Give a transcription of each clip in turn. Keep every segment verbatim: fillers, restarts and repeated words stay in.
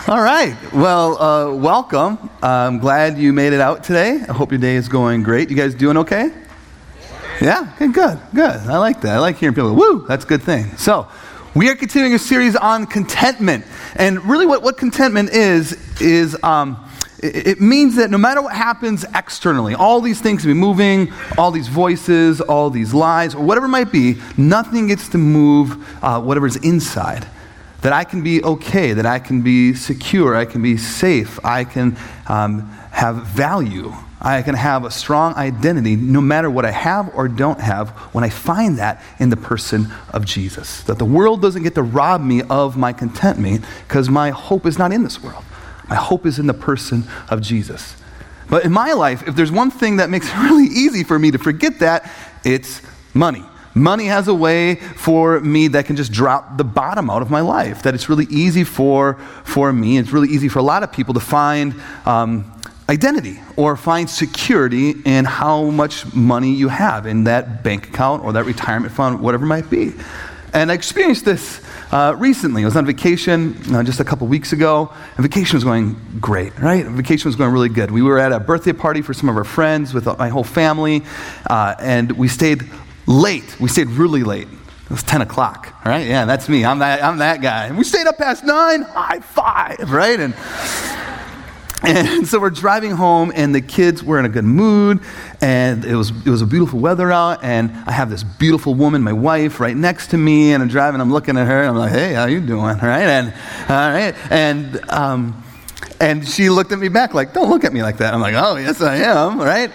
All right. Well, uh, welcome. I'm glad you made it out today. I hope your day is going great. You guys doing okay? Yeah? Okay, good. Good. I like that. I like hearing people go, woo, that's a good thing. So, we are continuing a series on contentment. And really what, what contentment is, is um, it, it means that no matter what happens externally, all these things can be moving, all these voices, all these lies, or whatever it might be, nothing gets to move uh, whatever's inside. That I can be okay, that I can be secure, I can be safe, I can um, have value, I can have a strong identity no matter what I have or don't have when I find that in the person of Jesus. That the world doesn't get to rob me of my contentment because my hope is not in this world. My hope is in the person of Jesus. But in my life, if there's one thing that makes it really easy for me to forget that, it's money. Money has a way for me that can just drop the bottom out of my life. That it's really easy for, for me, it's really easy for a lot of people to find um, identity or find security in how much money you have in that bank account or that retirement fund, whatever it might be. And I experienced this uh, recently. I was on vacation uh, just a couple weeks ago, and vacation was going great, right? Vacation was going really good. We were at a birthday party for some of our friends with my whole family, uh, and we stayed late. We stayed really late. It was ten o'clock, right? Yeah, that's me. I'm that I'm that guy. And we stayed up past nine, high five, right? And and so we're driving home, and the kids were in a good mood, and it was it was a beautiful weather out, and I have this beautiful woman, my wife, right next to me, and I'm driving, I'm looking at her, and I'm like, hey, how you doing, right? And all right, and um, and she looked at me back like, don't look at me like that. I'm like, oh, yes, I am, right?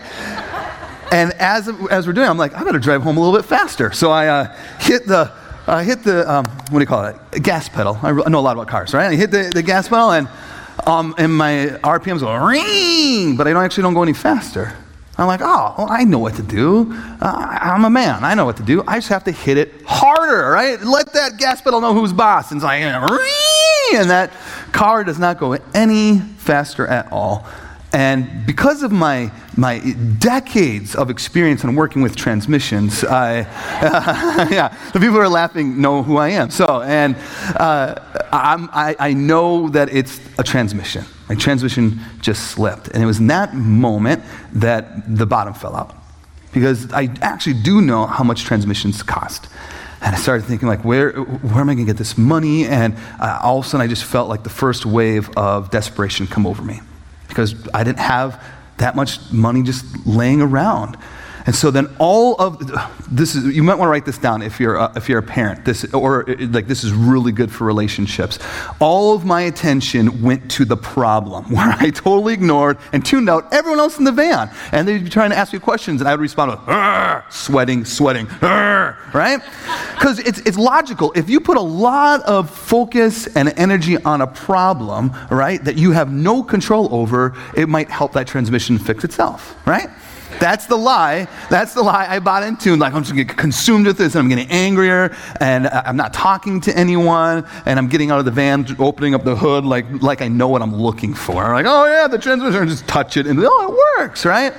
And as as we're doing, I'm like, I better drive home a little bit faster. So I uh, hit the uh, hit the um, what do you call it? A gas pedal. I know a lot about cars, right? I hit the, the gas pedal, and um, and my R P Ms go ring, but I don't actually don't go any faster. I'm like, oh, well, I know what to do. Uh, I'm a man. I know what to do. I just have to hit it harder, right? Let that gas pedal know who's boss. And it's like, ring, and that car does not go any faster at all. And because of my my decades of experience in working with transmissions, I, uh, yeah, the people who are laughing know who I am. So, and uh, I'm, I, I know that it's a transmission. My transmission just slipped. And it was in that moment that the bottom fell out. Because I actually do know how much transmissions cost. And I started thinking, like, where where am I going to get this money? And uh, all of a sudden, I just felt like the first wave of desperation come over me. Because I didn't have that much money just laying around. And so then all of this is, you might want to write this down if you're a, if you're a parent. This or like this is really good for relationships. All of my attention went to the problem, where I totally ignored and tuned out everyone else in the van. And they'd be trying to ask me questions, and I would respond with sweating, sweating, right? Because it's it's logical. If you put a lot of focus and energy on a problem, right, that you have no control over, it might help that transmission fix itself, right? That's the lie. That's the lie I bought into. Like, I'm just going to get consumed with this, and I'm getting angrier, and I'm not talking to anyone, and I'm getting out of the van, opening up the hood like like I know what I'm looking for. I'm like, oh yeah, the transmission, just touch it, and oh, it works, right?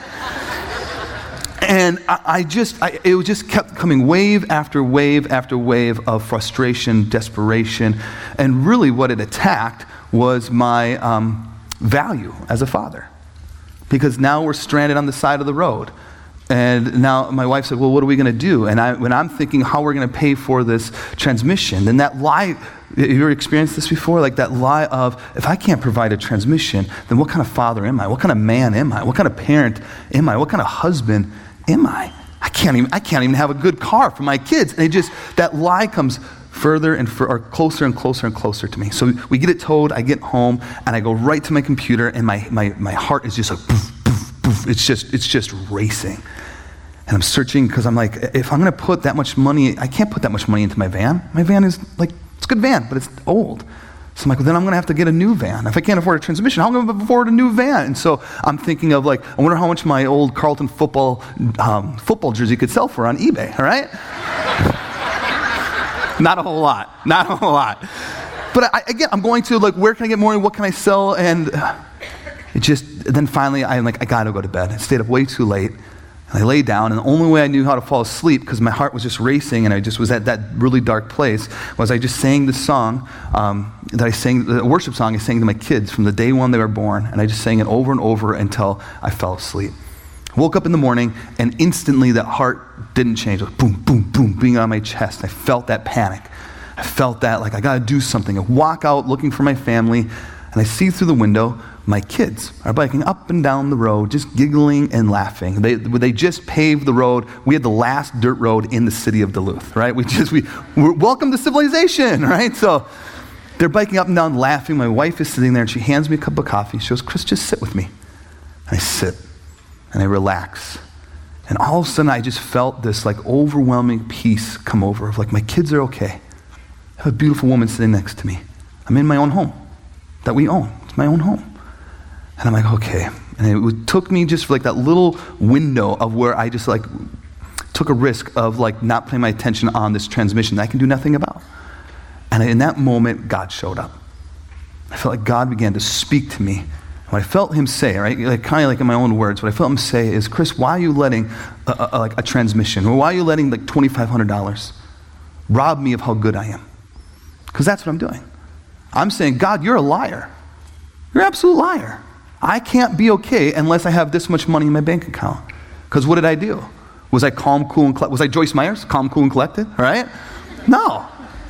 And I, I just, I, it just kept coming wave after wave after wave of frustration, desperation, and really what it attacked was my um, value as a father. Because now we're stranded on the side of the road. And now my wife said, well, what are we going to do? And I, when I'm thinking how we're going to pay for this transmission, then that lie, have you ever experienced this before? Like that lie of, if I can't provide a transmission, then what kind of father am I? What kind of man am I? What kind of parent am I? What kind of husband am I? I can't even, I can't even have a good car for my kids. And it just, that lie comes further and for, or closer and closer and closer to me. So we get it towed, I get home, and I go right to my computer, and my my, my heart is just like, poof, poof, poof. It's just, it's just racing. And I'm searching, because I'm like, if I'm going to put that much money, I can't put that much money into my van. My van is like, it's a good van, but it's old. So I'm like, well, then I'm going to have to get a new van. If I can't afford a transmission, how am I going to afford a new van? And so I'm thinking of like, I wonder how much my old Carlton football um, football jersey could sell for on eBay, all right? Not a whole lot. Not a whole lot. But I, again, I'm going to, like, where can I get more? What can I sell? And it just, then finally, I'm like, I got to go to bed. I stayed up way too late. And I lay down, and the only way I knew how to fall asleep, because my heart was just racing and I just was at that really dark place, was I just sang the song um, that I sang, the worship song I sang to my kids from the day one they were born, and I just sang it over and over until I fell asleep. I woke up in the morning, and instantly that heart didn't change. It was boom, boom, boom, beating on my chest. I felt that panic. I felt that, like, I got to do something. I walk out looking for my family, and I see through the window my kids are biking up and down the road, just giggling and laughing. They they just paved the road. We had the last dirt road in the city of Duluth, right? We just, we, we're welcome to civilization, right? So they're biking up and down laughing. My wife is sitting there, and she hands me a cup of coffee. She goes, Chris, just sit with me. And I sit, and I relax. And all of a sudden, I just felt this, like, overwhelming peace come over of, like, my kids are okay. I have a beautiful woman sitting next to me. I'm in my own home that we own. It's my own home. And I'm like, okay. And it took me just for like that little window of where I just like took a risk of like not paying my attention on this transmission that I can do nothing about. And in that moment, God showed up. I felt like God began to speak to me. What I felt him say, right, like kind of like in my own words, what I felt him say is, Chris, why are you letting a, a, like a transmission, or why are you letting like twenty-five hundred dollars rob me of how good I am? Because that's what I'm doing. I'm saying, God, you're a liar. You're an absolute liar. I can't be okay unless I have this much money in my bank account. Because what did I do? Was I calm, cool, and collected? Was I Joyce Myers? Calm, cool, and collected? All right? No.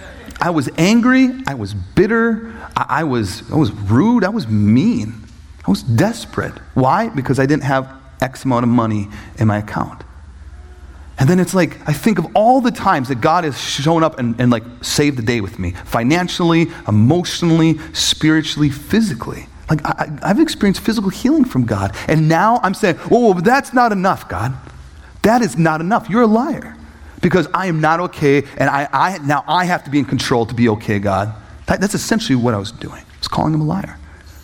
I was angry. I was bitter. I, I was I was rude. I was mean. I was desperate. Why? Because I didn't have X amount of money in my account. And then it's like, I think of all the times that God has shown up and, and like saved the day with me. Financially, emotionally, spiritually, physically. Like, I, I've experienced physical healing from God. And now I'm saying, oh, well, that's not enough, God. That is not enough. You're a liar. Because I am not okay, and I, I now I have to be in control to be okay, God. That, that's essentially what I was doing. I was calling him a liar.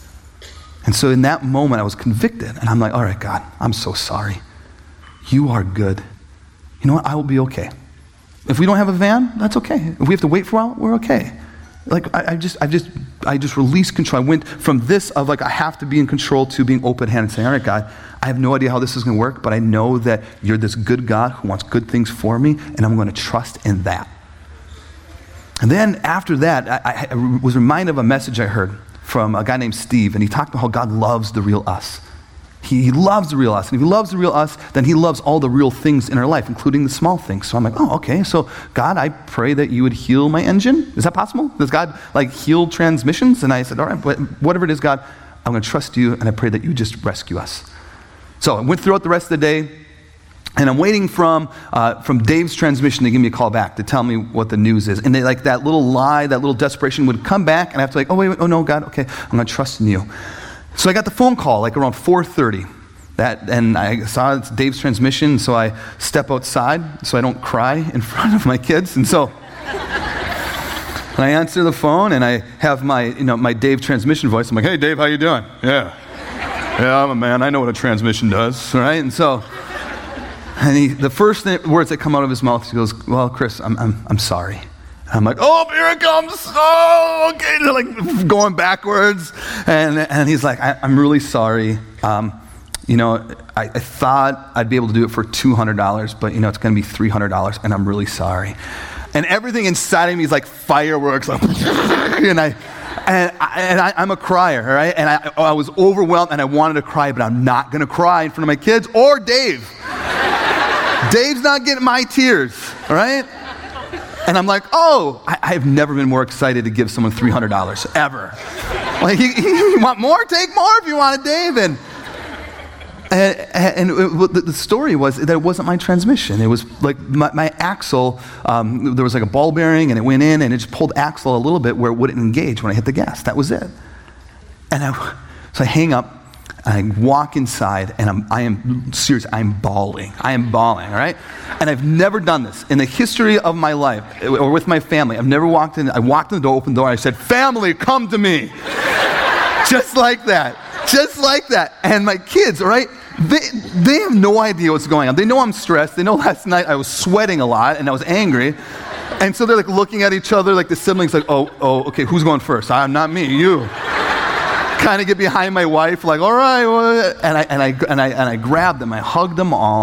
And so in that moment, I was convicted. And I'm like, all right, God, I'm so sorry. You are good. You know what? I will be okay. If we don't have a van, that's okay. If we have to wait for a while, we're okay. Like, I, I just, I just, I just released control. I went from this of like, I have to be in control to being open-handed and saying, all right, God, I have no idea how this is going to work, but I know that you're this good God who wants good things for me, and I'm going to trust in that. And then after that, I, I was reminded of a message I heard from a guy named Steve, and he talked about how God loves the real us. He, he loves the real us. And if he loves the real us, then he loves all the real things in our life, including the small things. So I'm like, oh, okay. So God, I pray that you would heal my engine. Is that possible? Does God like heal transmissions? And I said, all right, whatever it is, God, I'm going to trust you, and I pray that you just rescue us. So I went throughout the rest of the day, and I'm waiting from uh, from Dave's transmission to give me a call back to tell me what the news is. And they, like that little lie, that little desperation would come back, and I have to like, oh, wait, wait, oh, no, God, okay, I'm going to trust in you. So I got the phone call like around four thirty, that, and I saw it's Dave's transmission, so I step outside so I don't cry in front of my kids. And so and I answer the phone, and I have my, you know, my Dave transmission voice. I'm like, hey, Dave, how you doing? Yeah. Yeah, I'm a man. I know what a transmission does, right? And so, and he, the first thing, words that come out of his mouth, he goes, well, Chris, I'm I'm I'm sorry. I'm like, oh, here it comes. Oh, okay. They're like going backwards. And and he's like, I, I'm really sorry. Um, you know, I, I thought I'd be able to do it for two hundred dollars, but, you know, it's going to be three hundred dollars, and I'm really sorry. And everything inside of me is like fireworks. Like, and I, and, I, and I, I'm a crier, all right? And I, I was overwhelmed, and I wanted to cry, but I'm not going to cry in front of my kids or Dave. Dave's not getting my tears, all right? And I'm like, oh, I, I've never been more excited to give someone three hundred dollars, ever. Like, you, you want more? Take more if you want it, Dave. And, and, and it, the story was that it wasn't my transmission. It was like my, my axle, um, there was like a ball bearing, and it went in, and it just pulled axle a little bit where it wouldn't engage when I hit the gas. That was it. And I, so I hang up. I walk inside, and I'm, I am serious. I'm bawling. I am bawling, all right? And I've never done this. In the history of my life, or with my family, I've never walked in. I walked in the door, opened the door, and I said, family, come to me. Just like that. Just like that. And my kids, all right, they, they have no idea what's going on. They know I'm stressed. They know last night I was sweating a lot, and I was angry. And so they're like looking at each other, like the siblings, like, oh, oh, okay, who's going first? I'm not me, you. Kind of get behind my wife, like, all right, well, and I and I and I and I grabbed them, I hugged them all,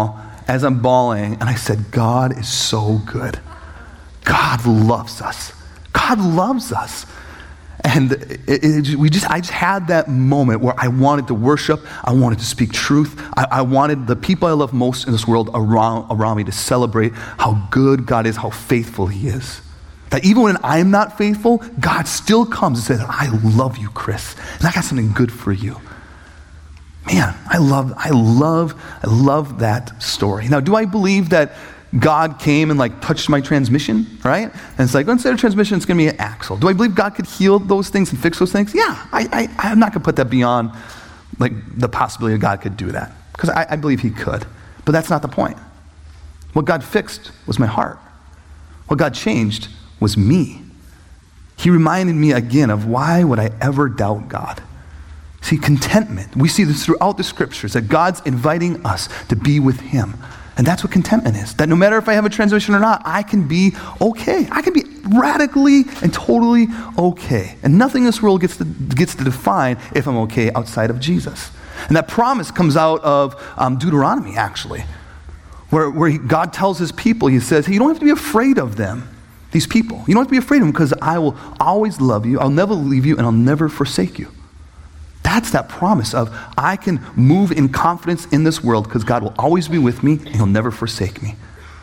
as I'm bawling, and I said, God is so good. God loves us. God loves us. And it, it, we just, I just had that moment where I wanted to worship. I wanted to speak truth. I, I wanted the people I love most in this world around, around me to celebrate how good God is, how faithful he is. That even when I'm not faithful, God still comes and says, I love you, Chris, and I got something good for you. Man, I love, I love, I love that story. Now, do I believe that God came and like touched my transmission, right? And it's like, instead of transmission, it's going to be an axle. Do I believe God could heal those things and fix those things? Yeah, I, I, I'm not going to put that beyond like the possibility that God could do that, because I, I believe he could. But that's not the point. What God fixed was my heart. What God changed was me. He reminded me again of why would I ever doubt God? See, contentment. We see this throughout the scriptures, that God's inviting us to be with him. And that's what contentment is. That no matter if I have a transmission or not, I can be okay. I can be radically and totally okay. And nothing in this world gets to, gets to define if I'm okay outside of Jesus. And that promise comes out of um, Deuteronomy, actually, where, where he, God tells his people, he says, hey, you don't have to be afraid of them, these people. You don't have to be afraid of them, because I will always love you, I'll never leave you, and I'll never forsake you. That's that promise of I can move in confidence in this world because God will always be with me and he'll never forsake me.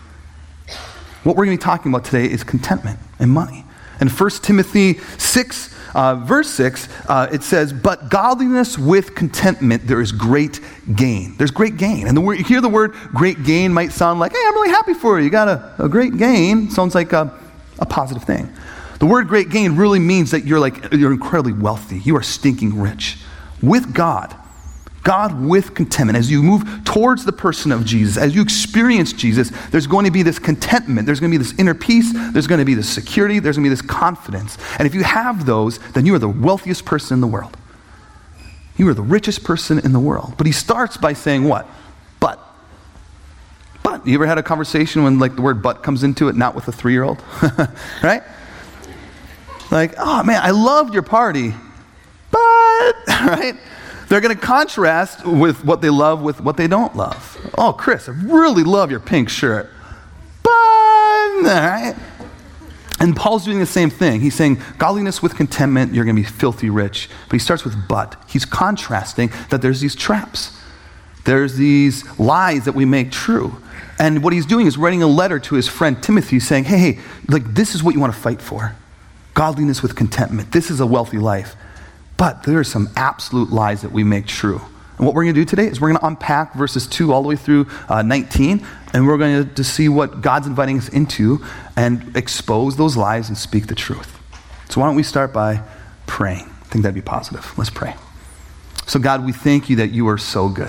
What we're going to be talking about today is contentment and money. In First Timothy six, uh, verse six, uh, it says, but godliness with contentment, there is great gain. There's great gain. And the word, you hear the word great gain might sound like, hey, I'm really happy for you. You got a, a great gain. Sounds like a, a positive thing. The word great gain really means that you're like, you're incredibly wealthy. You are stinking rich. With God, God with contentment. As you move towards the person of Jesus, as you experience Jesus, there's going to be this contentment. There's going to be this inner peace. There's going to be this security. There's going to be this confidence. And if you have those, then you are the wealthiest person in the world. You are the richest person in the world. But he starts by saying what? But. But. You ever had a conversation when like the word but comes into it, not with a three-year-old? Right? Like, oh man, I loved your party. But, right? They're going to contrast with what they love with what they don't love. Oh, Chris, I really love your pink shirt. But, all right? And Paul's doing the same thing. He's saying, godliness with contentment, you're going to be filthy rich. But he starts with but. He's contrasting that there's these traps. There's these lies that we make true. And what he's doing is writing a letter to his friend Timothy saying, hey, hey, like this is what you want to fight for. Godliness with contentment. This is a wealthy life. But there are some absolute lies that we make true. And what we're going to do today is we're going to unpack verses two all the way through uh, nineteen, and we're going to, to see what God's inviting us into and expose those lies and speak the truth. So why don't we start by praying? I think that'd be positive. Let's pray. So God, we thank you that you are so good.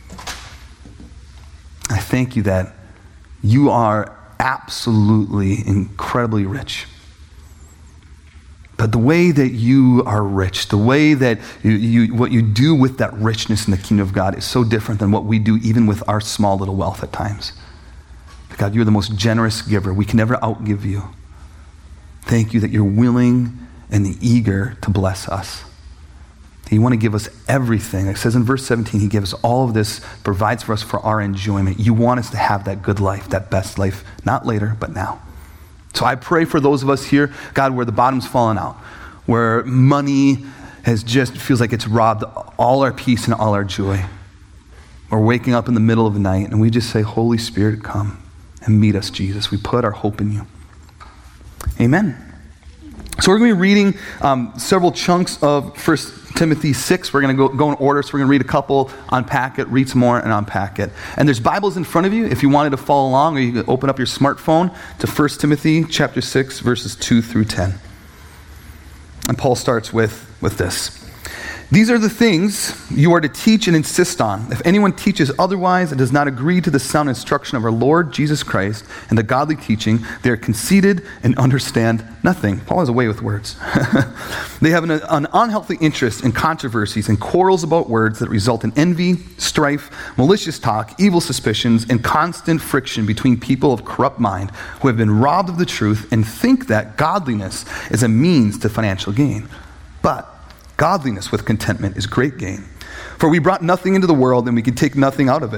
I thank you that you are absolutely incredibly rich. But the way that you are rich, the way that you, you, what you do with that richness in the kingdom of God is so different than what we do even with our small little wealth at times. God, you're the most generous giver. We can never outgive you. Thank you that you're willing and eager to bless us. You want to give us everything. It says in verse seventeen, he gives us all of this, provides for us for our enjoyment. You want us to have that good life, that best life, not later, but now. So I pray for those of us here, God, where the bottom's fallen out, where money has just feels like it's robbed all our peace and all our joy. We're waking up in the middle of the night and we just say, Holy Spirit, come and meet us, Jesus. We put our hope in you. Amen. So we're going to be reading um, several chunks of First Timothy six. We're going to go, go in order, so we're going to read a couple, unpack it, read some more, and unpack it. And there's Bibles in front of you if you wanted to follow along, or you can open up your smartphone to First Timothy chapter six, verses two through ten. And Paul starts with, with this. These are the things you are to teach and insist on. If anyone teaches otherwise and does not agree to the sound instruction of our Lord Jesus Christ and the godly teaching, they are conceited and understand nothing. Paul has a way with words. They have an, an unhealthy interest in controversies and quarrels about words that result in envy, strife, malicious talk, evil suspicions, and constant friction between people of corrupt mind who have been robbed of the truth and think that godliness is a means to financial gain. But godliness with contentment is great gain. For we brought nothing into the world and we can take nothing out of it.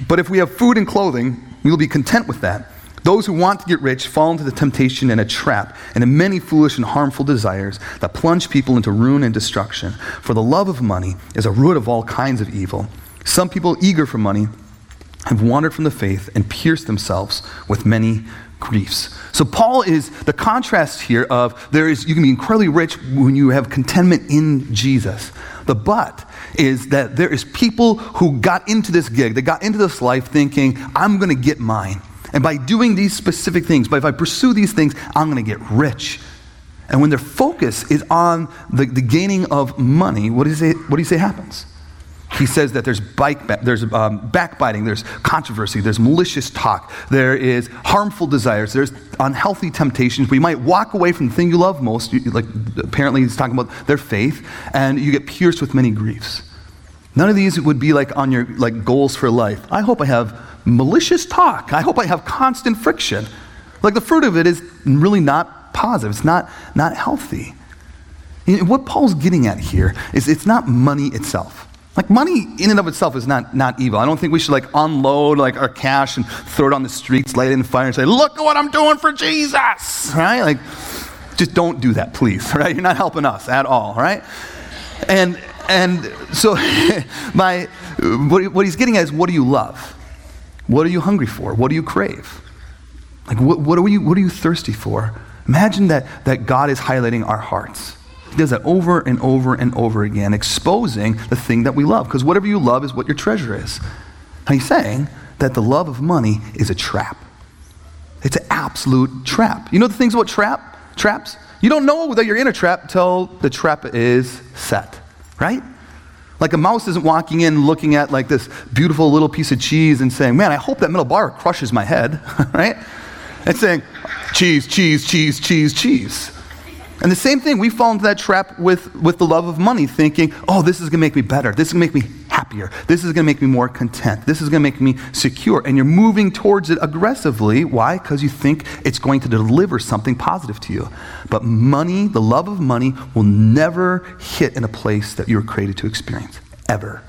But if we have food and clothing, we will be content with that. Those who want to get rich fall into the temptation and a trap and in many foolish and harmful desires that plunge people into ruin and destruction. For the love of money is a root of all kinds of evil. Some people eager for money have wandered from the faith and pierced themselves with many griefs. So Paul is the contrast here of there is you can be incredibly rich when you have contentment in Jesus. The but is that there is people who got into this gig, they got into this life thinking, I'm going to get mine. And by doing these specific things, but if I pursue these things, I'm going to get rich. And when their focus is on the, the gaining of money, what does he, what do you say happens? He says that there's, bike, there's um, backbiting, there's controversy, there's malicious talk, there is harmful desires, there's unhealthy temptations. We might walk away from the thing you love most, you, like apparently he's talking about their faith, and you get pierced with many griefs. None of these would be like on your like goals for life. I hope I have malicious talk. I hope I have constant friction. Like the fruit of it is really not positive. It's not, not healthy. And what Paul's getting at here is it's not money itself. Like money in and of itself is not, not evil. I don't think we should like unload like our cash and throw it on the streets, light it in fire and say, look at what I'm doing for Jesus, right? Like just don't do that, please, right? You're not helping us at all, right? And and so my what, what he's getting at is what do you love? What are you hungry for? What do you crave? Like what, what are you what are you thirsty for? Imagine that that God is highlighting our hearts. He does that over and over and over again, exposing the thing that we love. Because whatever you love is what your treasure is. And he's saying that the love of money is a trap. It's an absolute trap. You know the things about trap? Traps? You don't know that you're in a trap till the trap is set, right? Like a mouse isn't walking in looking at like this beautiful little piece of cheese and saying, man, I hope that middle bar crushes my head, right? And saying, cheese, cheese, cheese, cheese, cheese. And the same thing, we fall into that trap with, with the love of money, thinking, oh, this is going to make me better. This is going to make me happier. This is going to make me more content. This is going to make me secure. And you're moving towards it aggressively. Why? Because you think it's going to deliver something positive to you. But money, the love of money, will never hit in a place that you were created to experience, ever.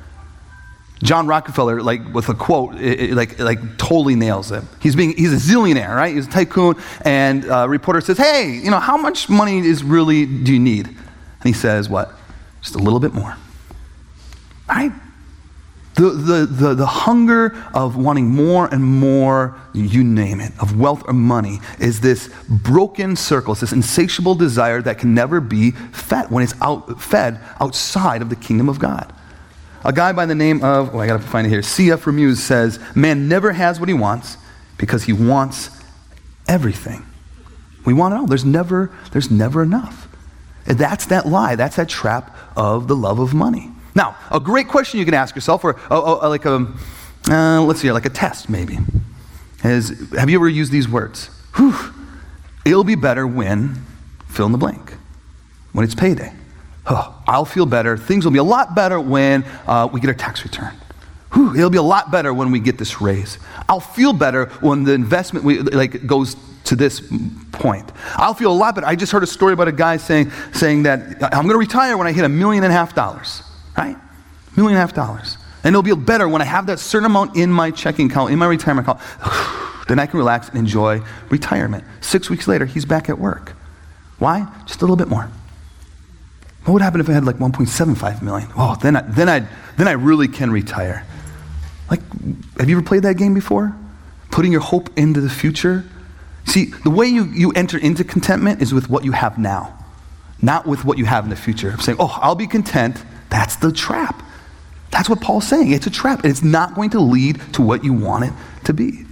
John Rockefeller, like with a quote, it, it, like like totally nails it. He's being he's a zillionaire, right? He's a tycoon, and a reporter says, "Hey, you know, how much money is really do you need?" And he says, "What? Just a little bit more." Right? The the the the hunger of wanting more and more, you name it, of wealth or money, is this broken circle. It's this insatiable desire that can never be fed when it's out fed outside of the kingdom of God. A guy by the name of, oh, I got to find it here, C F Remuse says, man never has what he wants because he wants everything. We want it all. There's never, there's never enough. And that's that lie. That's that trap of the love of money. Now, a great question you can ask yourself, or oh, oh, like a, uh, let's see, like a test maybe, is, have you ever used these words? Whew, it'll be better when, fill in the blank, when it's payday. Oh, I'll feel better. Things will be a lot better when uh, we get our tax return. Whew, it'll be a lot better when we get this raise. I'll feel better when the investment we, like goes to this point. I'll feel a lot better. I just heard a story about a guy saying saying that I'm going to retire when I hit a million and a half dollars, right? Million and a half dollars. And it'll be better when I have that certain amount in my checking account, in my retirement account. Then I can relax and enjoy retirement. Six weeks later, he's back at work. Why? Just a little bit more. What would happen if I had like one point seven five million? Oh, then I, then I then I really can retire. Like, have you ever played that game before? Putting your hope into the future? See, the way you, you enter into contentment is with what you have now, not with what you have in the future. I'm saying, oh, I'll be content. That's the trap. That's what Paul's saying. It's a trap, and it's not going to lead to what you want it to be.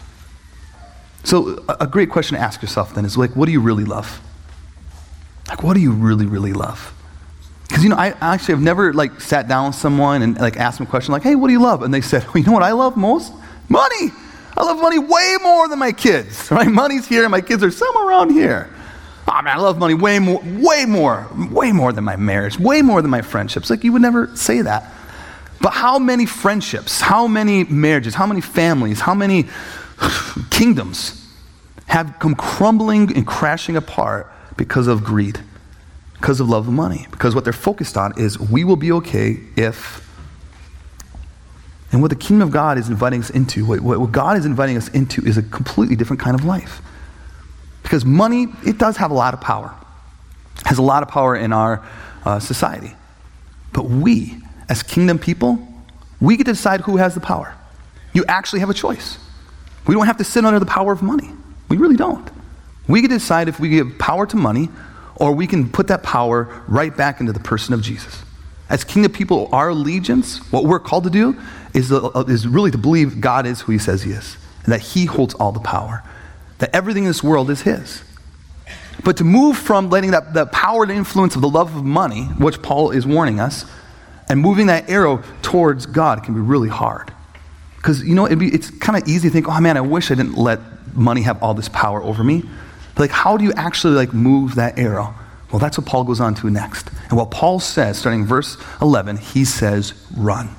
So a, a great question to ask yourself then is like, what do you really love? Like, what do you really, really love? Because, you know, I actually have never, like, sat down with someone and, like, asked them a question like, hey, what do you love? And they said, well, you know what I love most? Money. I love money way more than my kids, right? Money's here and my kids are somewhere around here. Oh, man, I love money way more, way more, way more than my marriage, way more than my friendships. Like, you would never say that. But how many friendships, how many marriages, how many families, how many kingdoms have come crumbling and crashing apart because of greed, because of love of money, because what they're focused on is we will be okay if And what the kingdom of God is inviting us into, what, what God is inviting us into is a completely different kind of life. Because money, it does have a lot of power. It has a lot of power in our uh, society. But we, as kingdom people, we get to decide who has the power. You actually have a choice. We don't have to sit under the power of money. We really don't. We get to decide if we give power to money or we can put that power right back into the person of Jesus. As kingdom people, our allegiance, what we're called to do, is, uh, is really to believe God is who he says he is, and that he holds all the power, that everything in this world is his. But to move from letting that, that power and influence of the love of money, which Paul is warning us, and moving that arrow towards God can be really hard. Because, you know, it'd be, it's kind of easy to think, oh man, I wish I didn't let money have all this power over me. But like, how do you actually like move that arrow? Well, that's what Paul goes on to next. And what Paul says, starting in verse eleven, he says, run.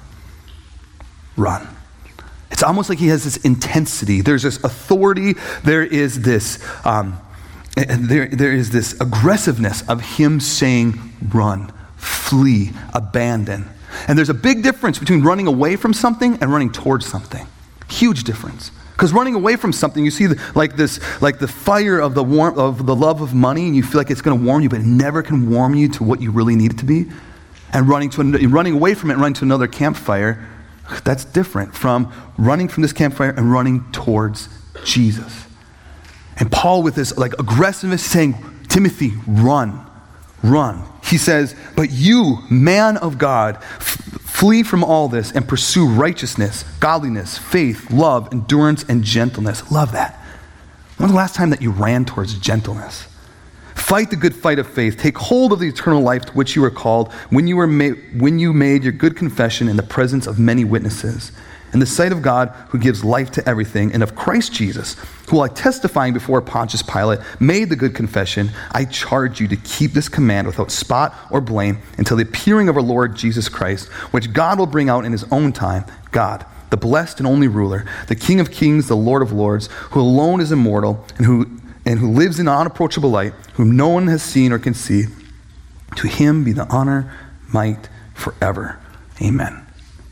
Run. It's almost like he has this intensity. There's this authority. There is this, um, there, there is this aggressiveness of him saying, run, flee, abandon. And there's a big difference between running away from something and running towards something. Huge difference. Because running away from something, you see the, like this, like the fire of the warmth of the love of money, and you feel like it's going to warm you, but it never can warm you to what you really need it to be. And running to an, running away from it and running to another campfire, that's different from running from this campfire and running towards Jesus. And Paul, with this like aggressiveness, saying, Timothy, run, run. He says, but you, man of God, f- flee from all this and pursue righteousness, godliness, faith, love, endurance, and gentleness. Love that. When's the last time that you ran towards gentleness? Fight the good fight of faith. Take hold of the eternal life to which you were called when you were ma- when you made your good confession in the presence of many witnesses. In the sight of God, who gives life to everything, and of Christ Jesus, who, while testifying before Pontius Pilate, made the good confession, I charge you to keep this command without spot or blame until the appearing of our Lord Jesus Christ, which God will bring out in his own time. God, the blessed and only ruler, the King of kings, the Lord of lords, who alone is immortal, and who and who lives in unapproachable light, whom no one has seen or can see. To him be the honor, might, forever. Amen.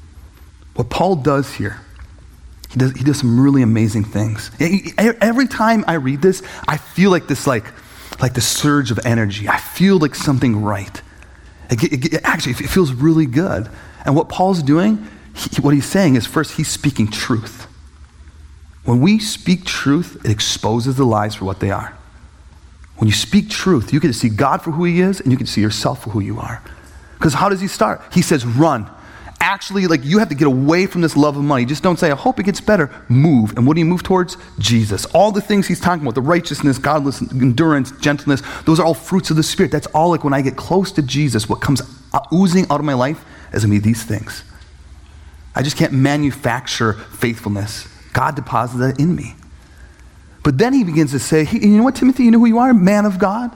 What Paul does here, he does, he does some really amazing things. Every time I read this, I feel like this, like, like the surge of energy. I feel like something right. It, it, it, actually, it feels really good. And what Paul's doing, he, what he's saying is, first, he's speaking truth. When we speak truth, it exposes the lies for what they are. When you speak truth, you get to see God for who he is, and you can see yourself for who you are. Because how does he start? He says, run. Actually, like, you have to get away from this love of money. Just don't say, I hope it gets better. Move. And what do you move towards? Jesus. All the things he's talking about, the righteousness, godliness, endurance, gentleness, those are all fruits of the Spirit. That's all, like, when I get close to Jesus, what comes oozing out of my life is going to be these things. I just can't manufacture faithfulness. God deposited that in me. But then he begins to say, hey, you know what, Timothy? You know who you are? Man of God.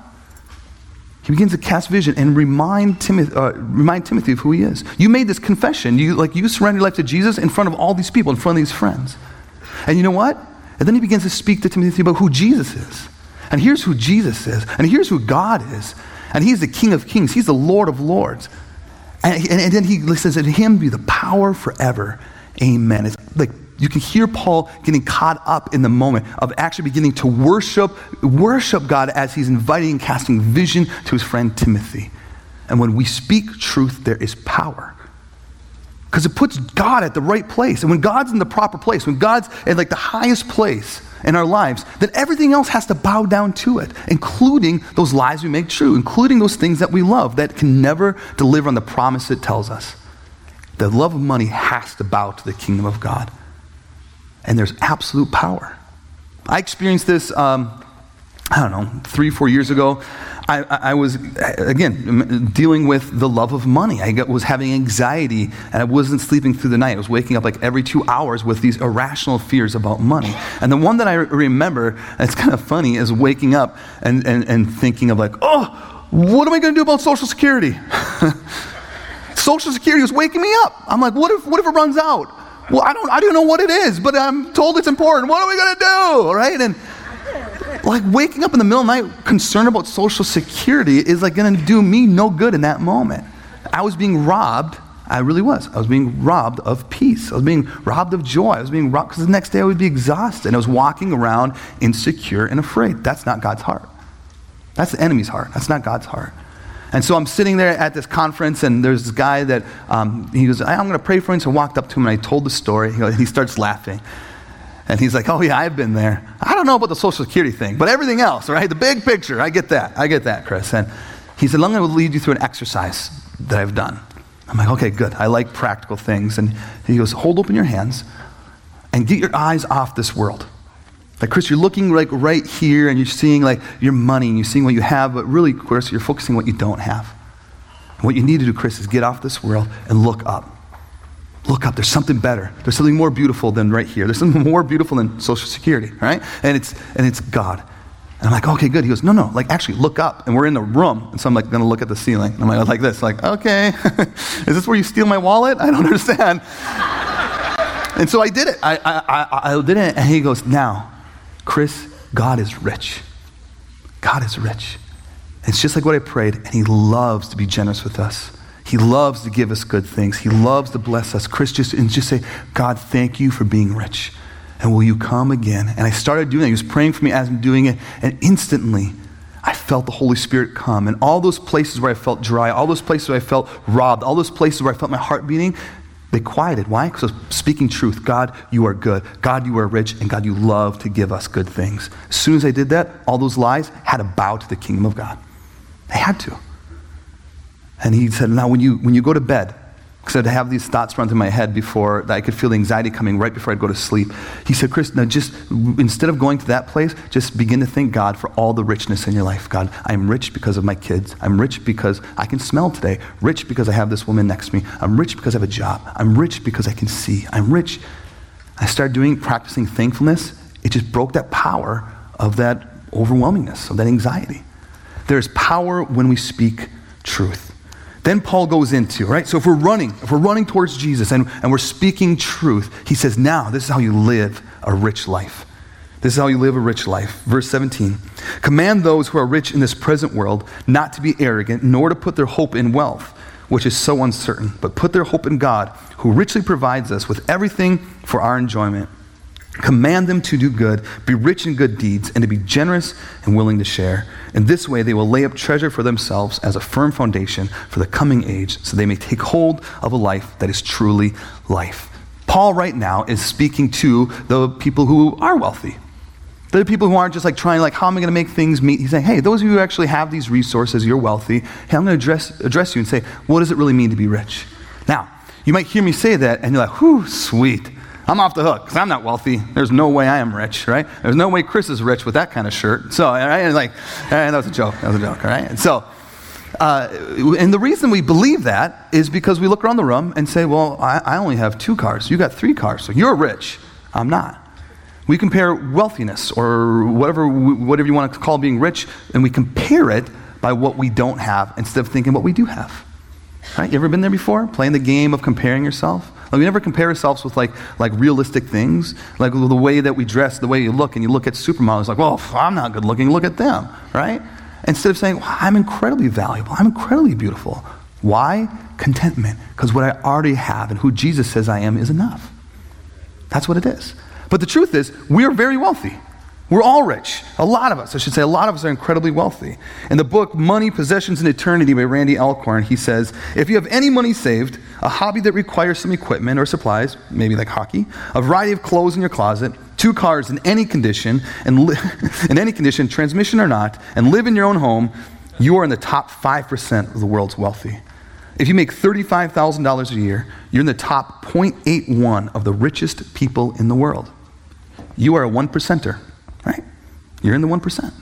He begins to cast vision and remind Timothy, uh, remind Timothy of who he is. You made this confession. You like you surrendered your life to Jesus in front of all these people, in front of these friends. And you know what? And then he begins to speak to Timothy about who Jesus is. And here's who Jesus is. And here's who God is. And he's the King of kings. He's the Lord of lords. And, and, and then he says, "In him be the power forever. Amen." It's like you can hear Paul getting caught up in the moment of actually beginning to worship, worship God as he's inviting and casting vision to his friend Timothy. And when we speak truth, there is power. Because it puts God at the right place. And when God's in the proper place, when God's at like the highest place in our lives, then everything else has to bow down to it, including those lies we make true, including those things that we love that can never deliver on the promise it tells us. The love of money has to bow to the kingdom of God. And there's absolute power. I experienced this, um, I don't know, three, four years ago. I, I, I was, again, dealing with the love of money. I got, was having anxiety, and I wasn't sleeping through the night. I was waking up like every two hours with these irrational fears about money. And the one that I remember, and it's kind of funny, is waking up and, and, and thinking of like, oh, what am I going to do about Social Security? Social Security was waking me up. I'm like, what if, what if it runs out? Well, I don't, I don't know what it is, but I'm told it's important. What are we going to do, right? And like waking up in the middle of the night concerned about Social Security is like going to do me no good in that moment. I was being robbed. I really was. I was being robbed of peace. I was being robbed of joy. I was being robbed because the next day I would be exhausted. And I was walking around insecure and afraid. That's not God's heart. That's the enemy's heart. That's not God's heart. And so I'm sitting there at this conference, and there's this guy that, um, he goes, I'm going to pray for him. So I walked up to him, and I told the story. He, goes, he starts laughing. And he's like, oh, yeah, I've been there. I don't know about the Social Security thing, but everything else, right? The big picture, I get that. I get that, Chris. And he said, I'm going to lead you through an exercise that I've done. I'm like, okay, good. I like practical things. And he goes, hold open your hands and get your eyes off this world. Like, Chris, you're looking like right here, and you're seeing like your money, and you're seeing what you have, but really, Chris, you're focusing on what you don't have. And what you need to do, Chris, is get off this world and look up. Look up. There's something better. There's something more beautiful than right here. There's something more beautiful than Social Security, right? And it's and it's God. And I'm like, okay, good. He goes, no, no, like actually look up. And we're in the room. And so I'm like going to look at the ceiling. And I'm like, like this, like, okay, is this where you steal my wallet? I don't understand. And so I did it. I, I, I, I did it. And he goes, now, Chris, God is rich. God is rich. It's just like what I prayed. And he loves to be generous with us. He loves to give us good things. He loves to bless us. Chris, just, and just say, God, thank you for being rich. And will you come again? And I started doing it. He was praying for me as I'm doing it. And instantly, I felt the Holy Spirit come. And all those places where I felt dry, all those places where I felt robbed, all those places where I felt my heart beating, they quieted. Why? Because I was speaking truth. God, you are good. God, you are rich. And God, you love to give us good things. As soon as I did that, all those lies had to bow to the kingdom of God. They had to. And he said, now when you when you go to bed, because I'd have these thoughts run through my head before, that I could feel the anxiety coming right before I'd go to sleep. He said, Chris, now just, instead of going to that place, just begin to thank God for all the richness in your life. God, I'm rich because of my kids. I'm rich because I can smell today. Rich because I have this woman next to me. I'm rich because I have a job. I'm rich because I can see. I'm rich. I started doing, practicing thankfulness. It just broke that power of that overwhelmingness, of that anxiety. There's power when we speak truth. Then Paul goes into, right? So if we're running, if we're running towards Jesus and, and we're speaking truth, he says, now this is how you live a rich life. This is how you live a rich life. Verse seventeen, command those who are rich in this present world not to be arrogant, nor to put their hope in wealth, which is so uncertain, but put their hope in God, who richly provides us with everything for our enjoyment. Command them to do good, be rich in good deeds, and to be generous and willing to share. In this way, they will lay up treasure for themselves as a firm foundation for the coming age, so they may take hold of a life that is truly life. Paul right now is speaking to the people who are wealthy. The people who aren't just like trying, like, how am I going to make things meet? He's saying, hey, those of you who actually have these resources, you're wealthy. Hey, I'm going to address, address you and say, what does it really mean to be rich? Now, you might hear me say that, and you're like, whew, sweet. I'm off the hook because I'm not wealthy. There's no way I am rich, right? There's no way Chris is rich with that kind of shirt. So, all right, and like, all right, that was a joke. That was a joke, all right? And so, uh, and the reason we believe that is because we look around the room and say, well, I, I only have two cars. You got three cars, so you're rich. I'm not. We compare wealthiness or whatever, whatever you want to call being rich, and we compare it by what we don't have instead of thinking what we do have. Right? You ever been there before? Playing the game of comparing yourself? Like, we never compare ourselves with like like realistic things, like the way that we dress, the way you look, and you look at supermodels, like, well, I'm not good looking, look at them, right? Instead of saying, well, I'm incredibly valuable, I'm incredibly beautiful. Why? Contentment, because what I already have and who Jesus says I am is enough. That's what it is. But the truth is, we are very wealthy. We're all rich. A lot of us, I should say, a lot of us are incredibly wealthy. In the book, Money, Possessions, and Eternity by Randy Alcorn, he says, if you have any money saved, a hobby that requires some equipment or supplies, maybe like hockey, a variety of clothes in your closet, two cars in any condition, and li- in any condition, transmission or not, and live in your own home, you are in the top five percent of the world's wealthy. If you make thirty-five thousand dollars a year, you're in the top zero point eight one of the richest people in the world. You are a one percenter. Right? You're in the one percent.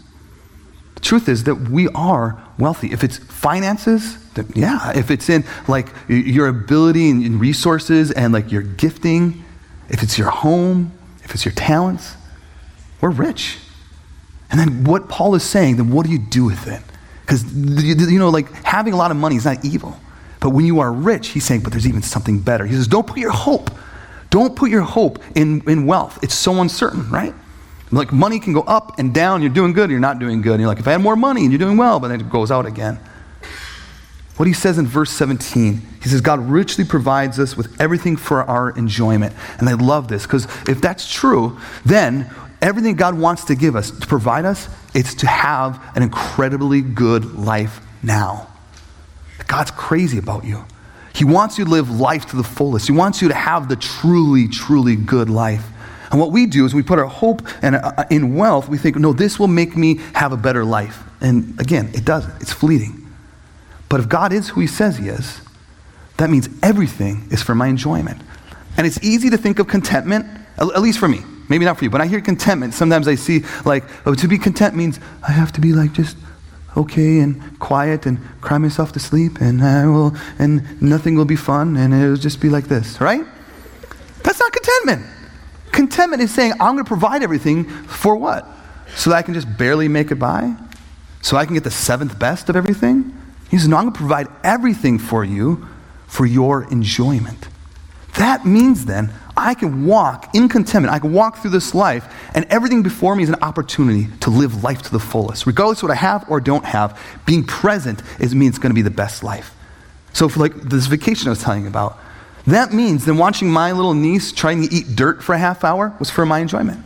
The truth is that we are wealthy. If it's finances, then yeah. If it's in like your ability and resources and like your gifting, if it's your home, if it's your talents, we're rich. And then what Paul is saying, then what do you do with it? Because, you know, like having a lot of money is not evil. But when you are rich, he's saying, but there's even something better. He says, don't put your hope. Don't put your hope in, in wealth. It's so uncertain, right? Like money can go up and down. You're doing good, you're not doing good. And you're like, if I had more money and you're doing well, but then it goes out again. what he says in verse seventeen. He says, God richly provides us with everything for our enjoyment. And I love this, because if that's true, then everything God wants to give us, to provide us, it's to have an incredibly good life now. God's crazy about you. He wants you to live life to the fullest. He wants you to have the truly, truly good life. And what we do is we put our hope in, uh, in wealth. We think, no, this will make me have a better life. And again, it doesn't. It's fleeting. But if God is who he says he is, that means everything is for my enjoyment. And it's easy to think of contentment, at least for me. Maybe not for you, but I hear contentment. Sometimes I see like, oh, to be content means I have to be like just okay and quiet and cry myself to sleep and I will, and nothing will be fun and it'll just be like this, right? That's not contentment. Contentment is saying I'm going to provide everything for what? So that I can just barely make it by? So I can get the seventh best of everything? He says, no, I'm going to provide everything for you for your enjoyment. That means then I can walk in contentment. I can walk through this life and everything before me is an opportunity to live life to the fullest. Regardless of what I have or don't have, being present is means it's going to be the best life. So for like this vacation I was telling you about, that means then watching my little niece trying to eat dirt for a half hour was for my enjoyment.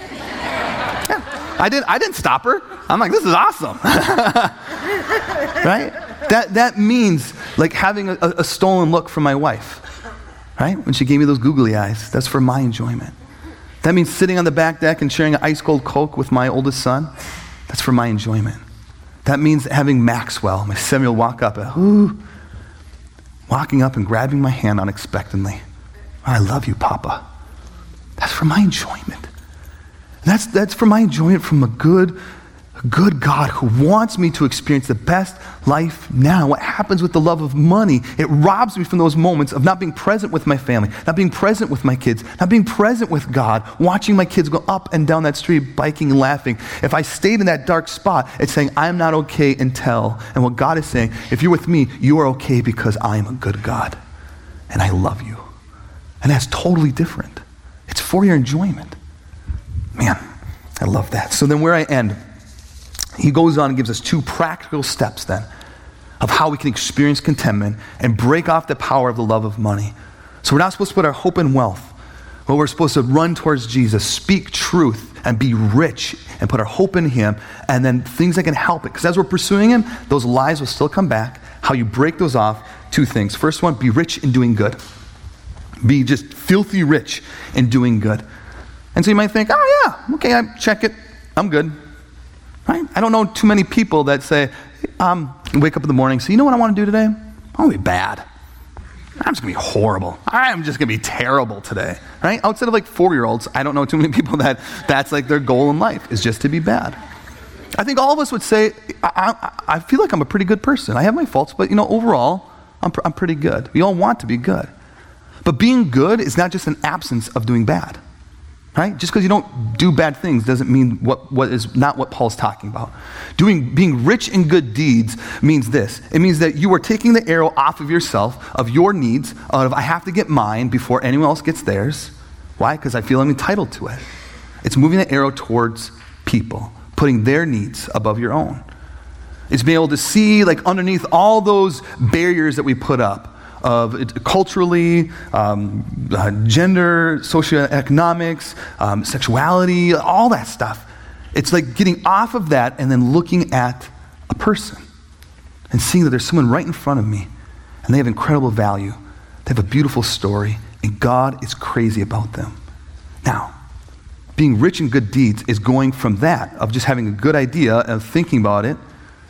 Yeah, I didn't, I didn't stop her. I'm like, this is awesome. Right? That that means like having a, a stolen look from my wife, right? When she gave me those googly eyes, that's for my enjoyment. That means sitting on the back deck and sharing an ice cold Coke with my oldest son, that's for my enjoyment. That means having Maxwell, my seven-year-old, walk up, and, ooh, walking up and grabbing my hand unexpectedly. I love you, Papa. That's for my enjoyment. That's that's for my enjoyment from a good good God who wants me to experience the best life now. What happens with the love of money, it robs me from those moments of not being present with my family, not being present with my kids, not being present with God, watching my kids go up and down that street, biking and laughing. If I stayed in that dark spot, it's saying, I'm not okay until, and what God is saying, if you're with me, you are okay because I am a good God and I love you. And that's totally different. It's for your enjoyment. Man, I love that. So then where I end, he goes on and gives us two practical steps then of how we can experience contentment and break off the power of the love of money. So we're not supposed to put our hope in wealth, but we're supposed to run towards Jesus, speak truth, and be rich and put our hope in him, and then things that can help it. Because as we're pursuing him, those lies will still come back. How you break those off, two things. First one, be rich in doing good. Be just filthy rich in doing good. And so you might think, oh yeah, okay, I check it, I'm good. Right? I don't know too many people that say, um, wake up in the morning, so you know what I want to do today? I want to be bad. I'm just going to be horrible. I'm just going to be terrible today. Right? Outside of like four-year-olds, I don't know too many people that that's like their goal in life, is just to be bad. I think all of us would say, I, I, I feel like I'm a pretty good person. I have my faults, but you know, overall, I'm, pr- I'm pretty good. We all want to be good. But being good is not just an absence of doing bad. Right? Just because you don't do bad things doesn't mean what, what is not what Paul's talking about. Doing, being rich in good deeds means this. It means that you are taking the arrow off of yourself, of your needs, of I have to get mine before anyone else gets theirs. Why? Because I feel I'm entitled to it. It's moving the arrow towards people, putting their needs above your own. It's being able to see like underneath all those barriers that we put up, of it, culturally, um, uh, gender, socioeconomics, um, sexuality, all that stuff. It's like getting off of that and then looking at a person and seeing that there's someone right in front of me and they have incredible value. They have a beautiful story and God is crazy about them. Now, being rich in good deeds is going from that, of just having a good idea of thinking about it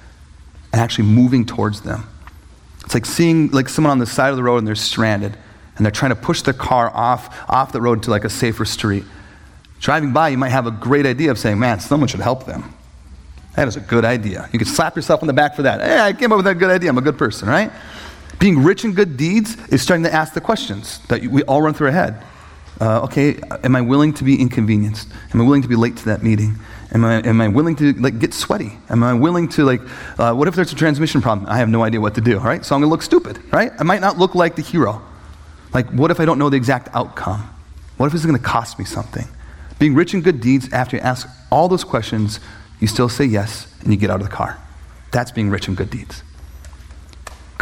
and actually moving towards them. It's like seeing like someone on the side of the road and they're stranded and they're trying to push their car off, off the road to like a safer street. Driving by, you might have a great idea of saying, man, someone should help them. That is a good idea. You can slap yourself on the back for that. Hey, I came up with that good idea. I'm a good person, right? Being rich in good deeds is starting to ask the questions that we all run through our head. Uh, okay, am I willing to be inconvenienced? Am I willing to be late to that meeting? Am I am I willing to like get sweaty? Am I willing to like, uh, what if there's a transmission problem? I have no idea what to do, right? So I'm going to look stupid, right? I might not look like the hero. Like, what if I don't know the exact outcome? What if it's going to cost me something? Being rich in good deeds, after you ask all those questions, you still say yes and you get out of the car. That's being rich in good deeds.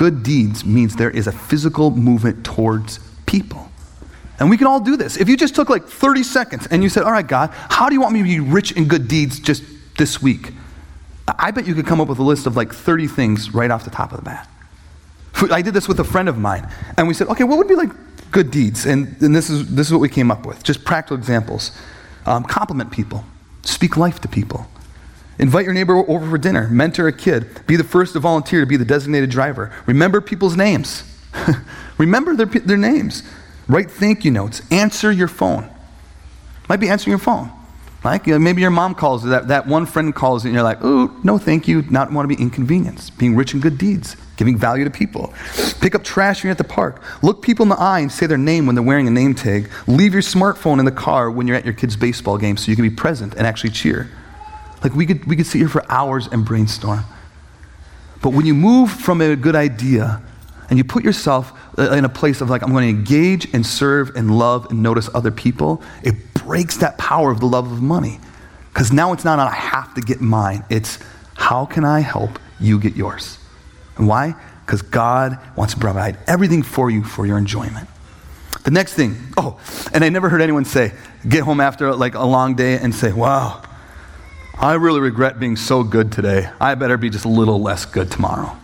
good deeds means there is a physical movement towards people. And we can all do this. If you just took like thirty seconds and you said, all right, God, how do you want me to be rich in good deeds just this week? I bet you could come up with a list of like thirty things right off the top of the bat. I did this with a friend of mine, and we said, okay, what would be like good deeds? And, and this is this is what we came up with, just practical examples. Um, compliment people. Speak life to people. Invite your neighbor over for dinner. Mentor a kid. Be the first to volunteer to be the designated driver. Remember people's names. Remember their, their names. Write thank you notes. Answer your phone. Might be answering your phone. Like, you know, maybe your mom calls you, that, that one friend calls you, and you're like, ooh, no thank you, not want to be inconvenienced. Being rich in good deeds. Giving value to people. Pick up trash when you're at the park. Look people in the eye and say their name when they're wearing a name tag. Leave your smartphone in the car when you're at your kid's baseball game so you can be present and actually cheer. Like we could we could sit here for hours and brainstorm. But when you move from a good idea and you put yourself in a place of like, I'm going to engage and serve and love and notice other people, it breaks that power of the love of money. Because now it's not I have to get mine. It's how can I help you get yours? And why? Because God wants to provide everything for you for your enjoyment. The next thing, oh, and I never heard anyone say, get home after like a long day and say, wow, I really regret being so good today. I better be just a little less good tomorrow.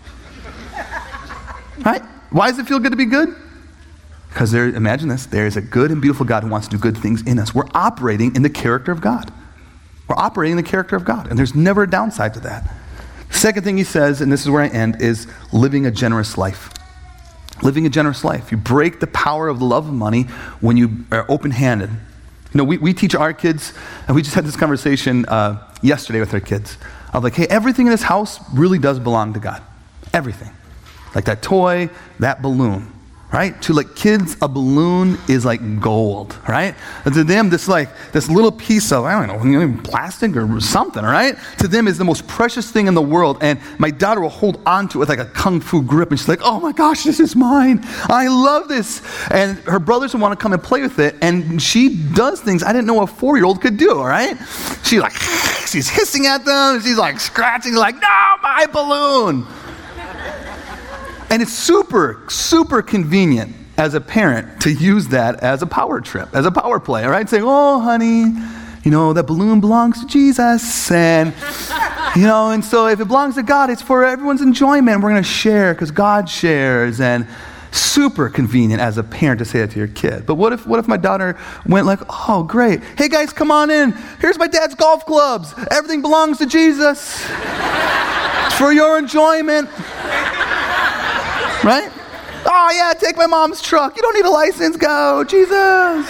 Right? Why does it feel good to be good? Because there, imagine this, there is a good and beautiful God who wants to do good things in us. We're operating in the character of God. We're operating in the character of God, and there's never a downside to that. Second thing he says, and this is where I end, is living a generous life. Living a generous life. You break the power of the love of money when you are open-handed. You know, we, we teach our kids, and we just had this conversation uh, yesterday with our kids. Of like, hey, everything in this house really does belong to God. Everything. Like that toy, that balloon. Right? To like kids, a balloon is like gold, right? And to them, this like, this little piece of, I don't know, plastic or something, right? To them is the most precious thing in the world. And my daughter will hold on to it with like a kung fu grip. And she's like, oh my gosh, this is mine. I love this. And her brothers will want to come and play with it. And she does things I didn't know a four-year-old could do, all right? She's like, she's hissing at them. She's like scratching, like, no, my balloon. And it's super, super convenient as a parent to use that as a power trip, as a power play, all right? Saying, oh, honey, you know, that balloon belongs to Jesus. And, you know, and so if it belongs to God, it's for everyone's enjoyment. We're going to share because God shares. And super convenient as a parent to say that to your kid. But what if what if my daughter went like, oh, great. Hey, guys, come on in. Here's my dad's golf clubs. Everything belongs to Jesus. It's for your enjoyment. Right? Oh, yeah, take my mom's truck. You don't need a license. Go, Jesus.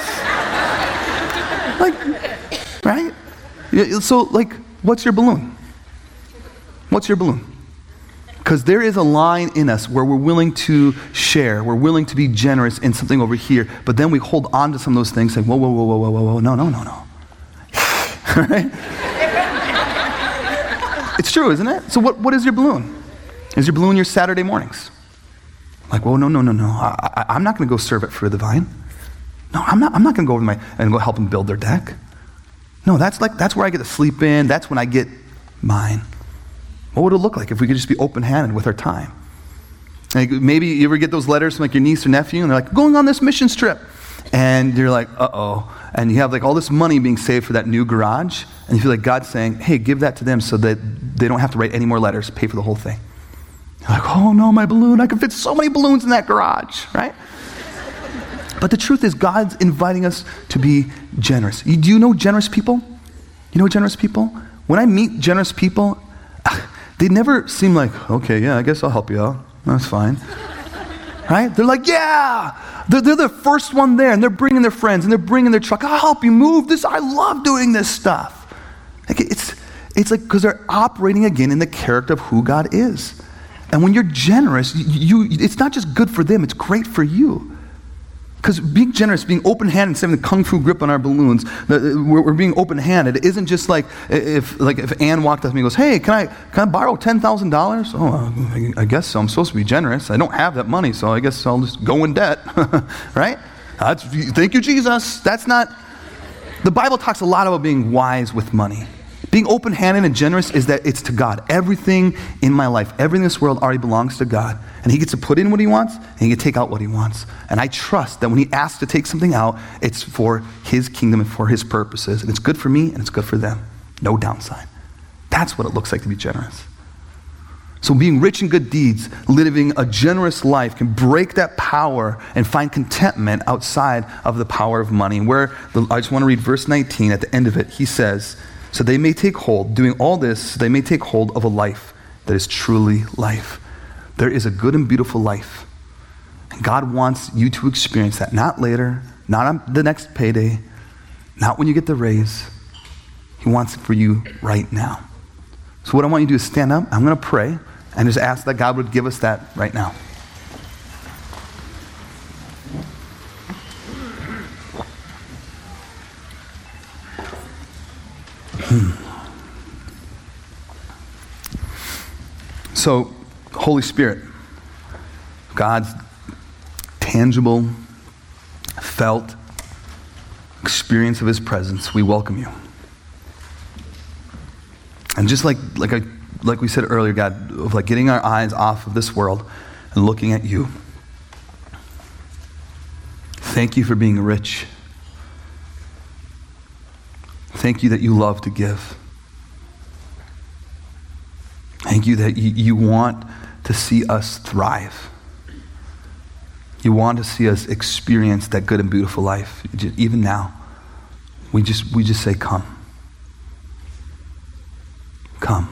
Like, right? So, like, what's your balloon? What's your balloon? Because there is a line in us where we're willing to share. We're willing to be generous in something over here. But then we hold on to some of those things saying, whoa, whoa, whoa, whoa, whoa, whoa, whoa, no, no, no, no. Right? It's true, isn't it? So what, what is your balloon? Is your balloon your Saturday mornings? Like, well, no, no, no, no. I, I, I'm not going to go serve at Fruit of the Vine. No, I'm not. I'm not going to go over to my and go help them build their deck. No, that's like that's where I get to sleep in. That's when I get mine. What would it look like if we could just be open-handed with our time? Like maybe you ever get those letters from like your niece or nephew, and they're like, going on this missions trip, and you're like, uh-oh, and you have like all this money being saved for that new garage, and you feel like God's saying, hey, give that to them so that they don't have to write any more letters, pay for the whole thing. You're like, oh no, my balloon, I can fit so many balloons in that garage, right? But the truth is, God's inviting us to be generous. You, do you know generous people? You know generous people? When I meet generous people, they never seem like, okay, yeah, I guess I'll help you out. That's fine. Right? They're like, yeah. They're, they're the first one there, and they're bringing their friends, and they're bringing their truck. I'll help you move this. I love doing this stuff. Like it's, it's like because they're operating again in the character of who God is. And when you're generous, you, you it's not just good for them, it's great for you. Because being generous, being open-handed, instead of the kung fu grip on our balloons, the, we're, we're being open-handed. It isn't just like if like if Ann walked up to me and goes, hey, can I can I borrow ten thousand dollars? Oh, I, I guess so. I'm supposed to be generous. I don't have that money, so I guess I'll just go in debt. Right? That's, thank you, Jesus. That's not... The Bible talks a lot about being wise with money. Being open-handed and generous is that it's to God. Everything in my life, everything in this world already belongs to God. And he gets to put in what he wants, and he can take out what he wants. And I trust that when he asks to take something out, it's for his kingdom and for his purposes. And it's good for me, and it's good for them. No downside. That's what it looks like to be generous. So being rich in good deeds, living a generous life can break that power and find contentment outside of the power of money. And where, the, I just want to read verse nineteen at the end of it. He says, so they may take hold, doing all this, so they may take hold of a life that is truly life. There is a good and beautiful life. And God wants you to experience that, not later, not on the next payday, not when you get the raise. He wants it for you right now. So what I want you to do is stand up. I'm going to pray and just ask that God would give us that right now. Hmm. So, Holy Spirit, God's tangible, felt experience of his presence, we welcome you. And just like like I like we said earlier, God, of like getting our eyes off of this world and looking at you. Thank you for being rich. Thank you that you love to give. Thank you that you, you want to see us thrive. You want to see us experience that good and beautiful life. Even now, we just we just say, come. Come.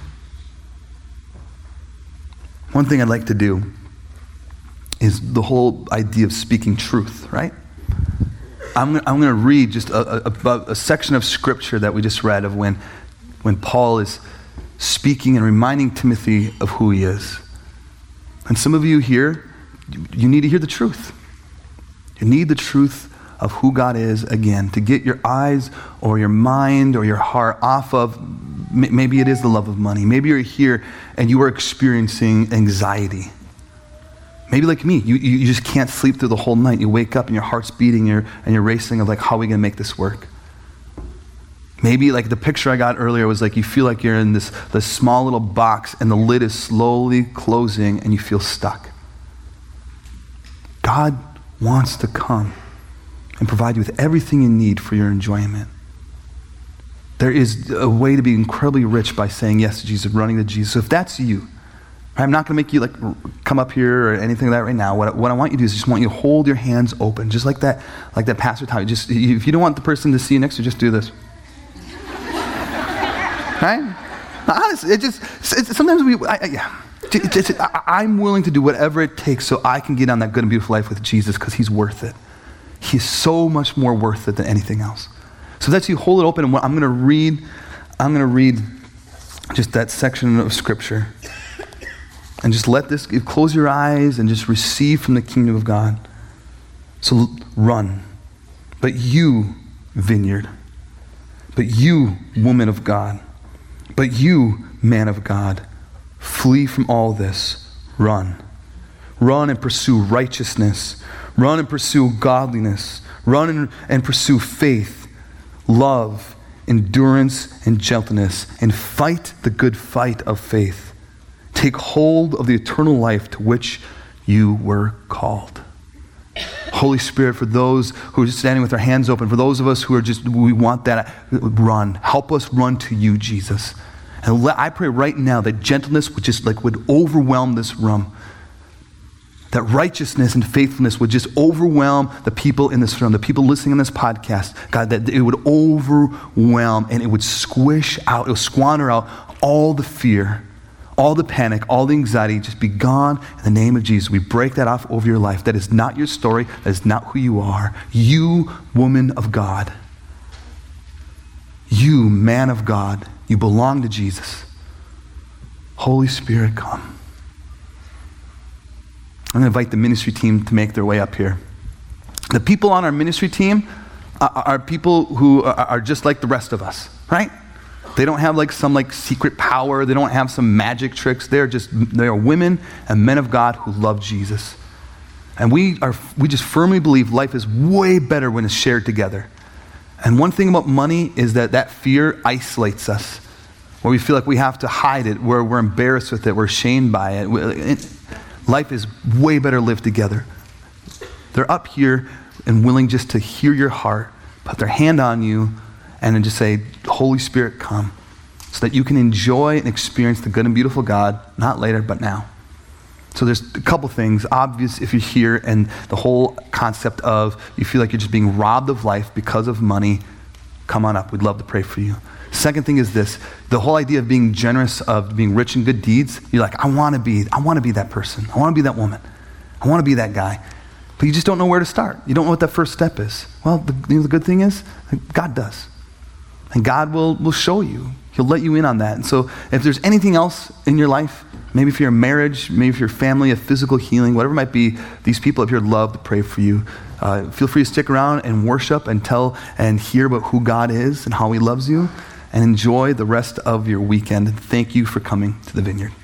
One thing I'd like to do is the whole idea of speaking truth, right? I'm, I'm going to read just a, a, a section of scripture that we just read of when, when Paul is speaking and reminding Timothy of who he is. And some of you here, you, you need to hear the truth. You need the truth of who God is again, to get your eyes or your mind or your heart off of, maybe it is the love of money. Maybe you're here and you are experiencing anxiety. Maybe like me, you, you just can't sleep through the whole night. You wake up and your heart's beating and you're, and you're racing of like, how are we going to make this work? Maybe like the picture I got earlier was like you feel like you're in this, this small little box and the lid is slowly closing and you feel stuck. God wants to come and provide you with everything you need for your enjoyment. There is a way to be incredibly rich by saying yes to Jesus, running to Jesus. So if that's you, I'm not going to make you like come up here or anything like that right now. What, what I want you to do is just want you to hold your hands open, just like that, like that pastor taught you. Just if you don't want the person to see you next to you, just do this. Right? Honestly, it just it's, sometimes we. I, I, yeah, it, it's, I, I'm willing to do whatever it takes so I can get on that good and beautiful life with Jesus because he's worth it. He's so much more worth it than anything else. So that's you hold it open, and I'm going to read. I'm going to read just that section of scripture. And just let this, close your eyes and just receive from the kingdom of God. So run. But you, vineyard. But you, woman of God. But you, man of God. Flee from all this. Run. Run and pursue righteousness. Run and pursue godliness. Run and, and pursue faith, love, endurance, and gentleness. And fight the good fight of faith. Take hold of the eternal life to which you were called. Holy Spirit, for those who are just standing with their hands open, for those of us who are just, we want that, run. Help us run to you, Jesus. And let, I pray right now that gentleness would just like would overwhelm this room. That righteousness and faithfulness would just overwhelm the people in this room, the people listening on this podcast. God, that it would overwhelm and it would squish out, it would squander out all the fear, all the panic, all the anxiety, just be gone in the name of Jesus. We break that off over your life. That is not your story. That is not who you are. You, woman of God. You, man of God. You belong to Jesus. Holy Spirit, come. I'm going to invite the ministry team to make their way up here. The people on our ministry team are, are people who are, are just like the rest of us, right? They don't have like some like secret power. They don't have some magic tricks. They're just, they are women and men of God who love Jesus. And we are, we just firmly believe life is way better when it's shared together. And one thing about money is that that fear isolates us, where we feel like we have to hide it, where we're embarrassed with it, we're shamed by it. Life is way better lived together. They're up here and willing just to hear your heart, put their hand on you, and then just say, Holy Spirit, come, so that you can enjoy and experience the good and beautiful God, not later, but now. So there's a couple things. Obvious if you're here and the whole concept of you feel like you're just being robbed of life because of money, come on up. We'd love to pray for you. Second thing is this, the whole idea of being generous, of being rich in good deeds. You're like, I want to be, I want to be that person. I want to be that woman. I want to be that guy. But you just don't know where to start. You don't know what that first step is. Well, the, you know, the good thing is, God does. And God will, will show you. He'll let you in on that. And so if there's anything else in your life, maybe for your marriage, maybe for your family, a physical healing, whatever it might be, these people up here love to pray for you. Uh, feel free to stick around and worship and tell and hear about who God is and how he loves you, and enjoy the rest of your weekend. Thank you for coming to the Vineyard.